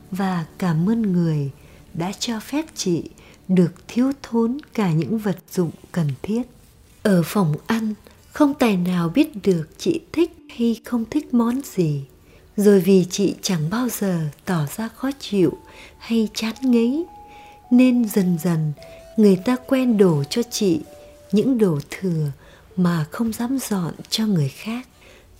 và cảm ơn người đã cho phép chị được thiếu thốn cả những vật dụng cần thiết. Ở phòng ăn, không tài nào biết được chị thích hay không thích món gì. Rồi vì chị chẳng bao giờ tỏ ra khó chịu hay chán ngấy, nên dần dần người ta quen đổ cho chị những đồ thừa mà không dám dọn cho người khác.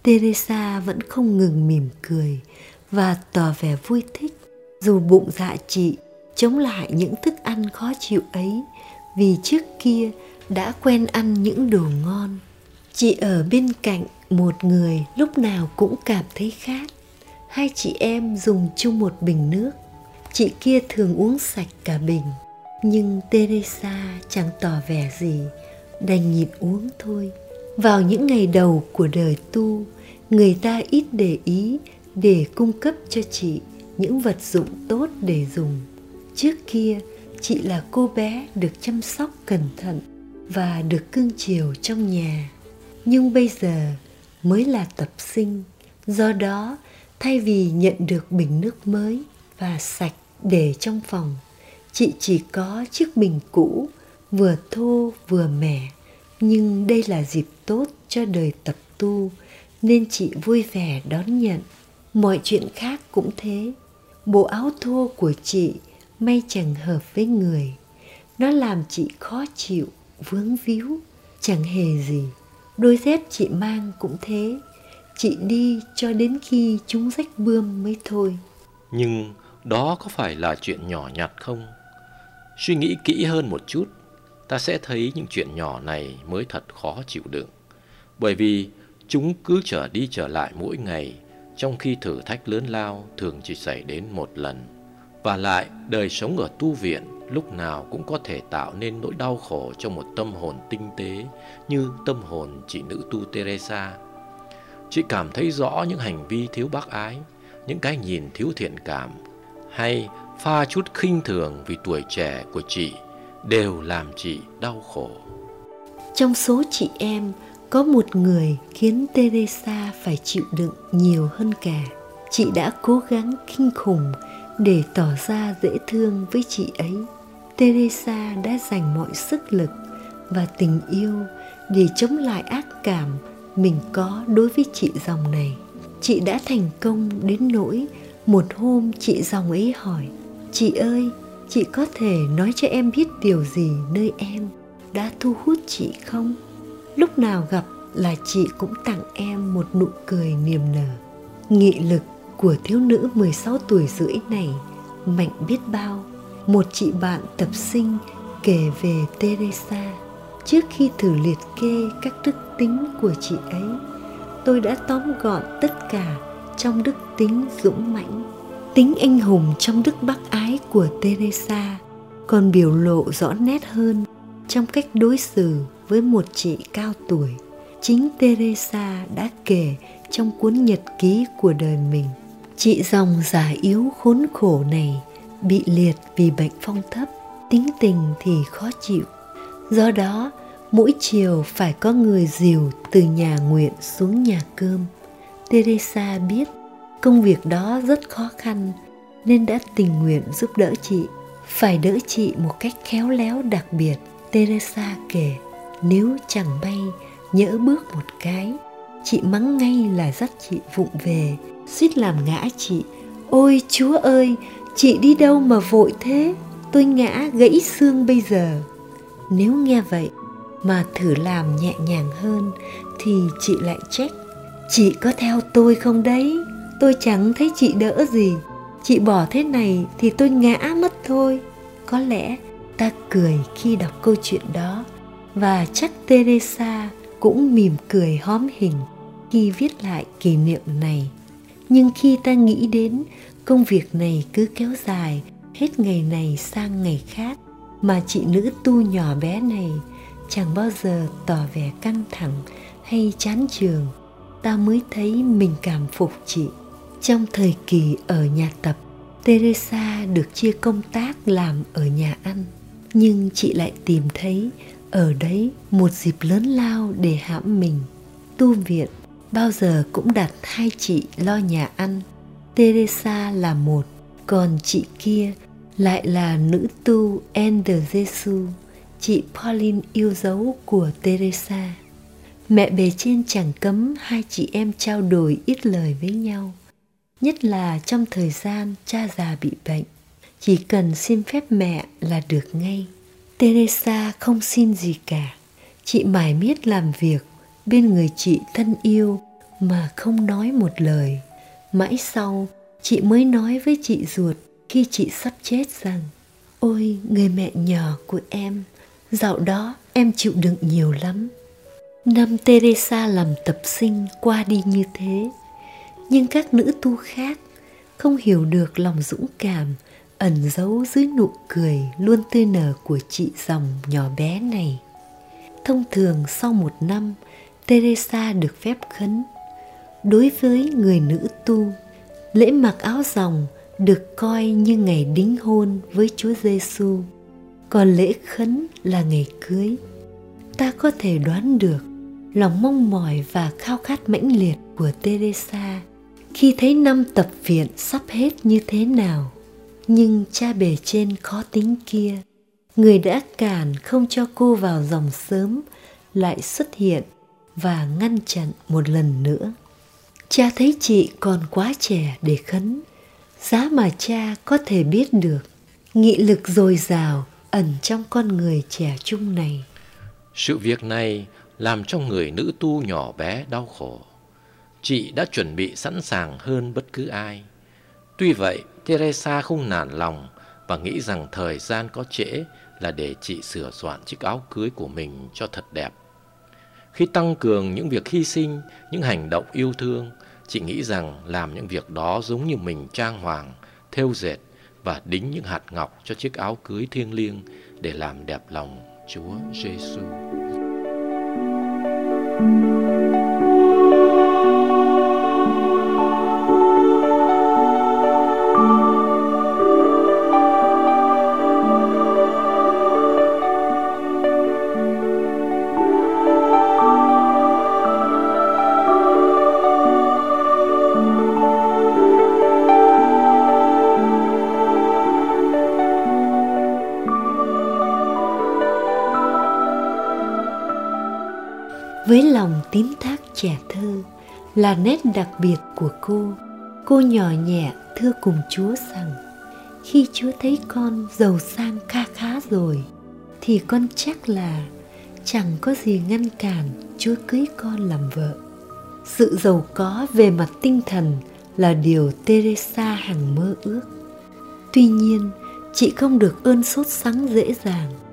Teresa vẫn không ngừng mỉm cười và tỏ vẻ vui thích, dù bụng dạ chị chống lại những thức ăn khó chịu ấy, vì trước kia đã quen ăn những đồ ngon. Chị ở bên cạnh một người lúc nào cũng cảm thấy khát. Hai chị em dùng chung một bình nước. Chị kia thường uống sạch cả bình, nhưng Teresa chẳng tỏ vẻ gì, đành nhịn uống thôi. Vào những ngày đầu của đời tu, người ta ít để ý để cung cấp cho chị những vật dụng tốt để dùng. Trước kia, chị là cô bé được chăm sóc cẩn thận và được cưng chiều trong nhà. Nhưng bây giờ mới là tập sinh, do đó thay vì nhận được bình nước mới và sạch để trong phòng, chị chỉ có chiếc bình cũ, vừa thô vừa mẻ. Nhưng đây là dịp tốt cho đời tập tu, nên chị vui vẻ đón nhận. Mọi chuyện khác cũng thế. Bộ áo thô của chị may chẳng hợp với người. Nó làm chị khó chịu, vướng víu, chẳng hề gì. Đôi dép chị mang cũng thế. Chị đi cho đến khi chúng rách bươm mới thôi. Nhưng đó có phải là chuyện nhỏ nhặt không? Suy nghĩ kỹ hơn một chút, ta sẽ thấy những chuyện nhỏ này mới thật khó chịu đựng. Bởi vì chúng cứ trở đi trở lại mỗi ngày, trong khi thử thách lớn lao thường chỉ xảy đến một lần. Và lại, đời sống ở tu viện lúc nào cũng có thể tạo nên nỗi đau khổ cho một tâm hồn tinh tế như tâm hồn chị nữ tu Teresa. Chị cảm thấy rõ những hành vi thiếu bác ái, những cái nhìn thiếu thiện cảm, hay pha chút khinh thường vì tuổi trẻ của chị đều làm chị đau khổ. Trong số chị em, có một người khiến Teresa phải chịu đựng nhiều hơn cả. Chị đã cố gắng kinh khủng để tỏ ra dễ thương với chị ấy. Teresa đã dành mọi sức lực và tình yêu để chống lại ác cảm mình có đối với chị dòng này. Chị đã thành công đến nỗi một hôm chị dòng ấy hỏi: "Chị ơi, chị có thể nói cho em biết điều gì nơi em đã thu hút chị không?" Lúc nào gặp là chị cũng tặng em một nụ cười niềm nở. Nghị lực của thiếu nữ 16 tuổi rưỡi này mạnh biết bao. Một chị bạn tập sinh kể về Teresa: "Trước khi thử liệt kê các đức tính của chị ấy, tôi đã tóm gọn tất cả trong đức tính dũng mãnh." Tính anh hùng trong đức bác ái của Teresa còn biểu lộ rõ nét hơn trong cách đối xử với một chị cao tuổi. Chính Teresa đã kể trong cuốn nhật ký của đời mình. Chị dòng già yếu khốn khổ này bị liệt vì bệnh phong thấp, tính tình thì khó chịu. Do đó, mỗi chiều phải có người dìu từ nhà nguyện xuống nhà cơm. Teresa biết công việc đó rất khó khăn nên đã tình nguyện giúp đỡ chị. Phải đỡ chị một cách khéo léo đặc biệt. Teresa kể nếu chẳng may nhỡ bước một cái, chị mắng ngay là dắt chị vụng về, suýt làm ngã chị. "Ôi Chúa ơi, chị đi đâu mà vội thế? Tôi ngã gãy xương bây giờ." Nếu nghe vậy mà thử làm nhẹ nhàng hơn thì chị lại trách: "Chị có theo tôi không đấy? Tôi chẳng thấy chị đỡ gì. Chị bỏ thế này thì tôi ngã mất thôi." Có lẽ ta cười khi đọc câu chuyện đó, và chắc Teresa cũng mỉm cười hóm hỉnh khi viết lại kỷ niệm này. Nhưng khi ta nghĩ đến công việc này cứ kéo dài hết ngày này sang ngày khác, mà chị nữ tu nhỏ bé này chẳng bao giờ tỏ vẻ căng thẳng hay chán chường, ta mới thấy mình cảm phục chị. Trong thời kỳ ở nhà tập, Teresa được chia công tác làm ở nhà ăn, nhưng chị lại tìm thấy ở đấy một dịp lớn lao để hãm mình. Tu viện bao giờ cũng đặt hai chị lo nhà ăn. Teresa là một, Còn chị kia lại là nữ tu Ender Jesus, chị Pauline yêu dấu của Teresa. Mẹ bề trên chẳng cấm hai chị em trao đổi ít lời với nhau, nhất là trong thời gian cha già bị bệnh. Chỉ cần xin phép mẹ là được ngay. Teresa không xin gì cả. Chị mải miết làm việc bên người chị thân yêu mà không nói một lời. Mãi sau, chị mới nói với chị ruột khi chị sắp chết rằng: ôi người mẹ nhỏ của em, dạo đó em chịu đựng nhiều lắm. Năm Teresa làm tập sinh qua đi như thế, nhưng các nữ tu khác không hiểu được lòng dũng cảm ẩn giấu dưới nụ cười luôn tươi nở của chị dòng nhỏ bé này. Thông thường sau một năm, Teresa được phép khấn. Đối với người nữ tu, lễ mặc áo ròng được coi như ngày đính hôn với Chúa Giêsu, còn lễ khấn là ngày cưới. Ta có thể đoán được lòng mong mỏi và khao khát mãnh liệt của Teresa khi thấy năm tập viện sắp hết như thế nào. Nhưng cha bề trên khó tính kia, người đã cản không cho cô vào dòng sớm, lại xuất hiện và ngăn chặn một lần nữa. Cha thấy chị còn quá trẻ để khấn, giá mà cha có thể biết được nghị lực dồi dào ẩn trong con người trẻ trung này. Sự việc này làm cho người nữ tu nhỏ bé đau khổ. Chị đã chuẩn bị sẵn sàng hơn bất cứ ai. Tuy vậy, Teresa không nản lòng và nghĩ rằng thời gian có trễ là để chị sửa soạn chiếc áo cưới của mình cho thật đẹp. Khi tăng cường những việc hy sinh, những hành động yêu thương, chị nghĩ rằng làm những việc đó giống như mình trang hoàng, thêu dệt và đính những hạt ngọc cho chiếc áo cưới thiêng liêng để làm đẹp lòng Chúa Giêsu. Với lòng tín thác trẻ thơ là nét đặc biệt của cô nhỏ nhẹ thưa cùng Chúa rằng: khi Chúa thấy con giàu sang kha khá rồi, thì con chắc là chẳng có gì ngăn cản Chúa cưới con làm vợ. Sự giàu có về mặt tinh thần là điều Teresa hằng mơ ước. Tuy nhiên, chị không được ơn sốt sắng dễ dàng.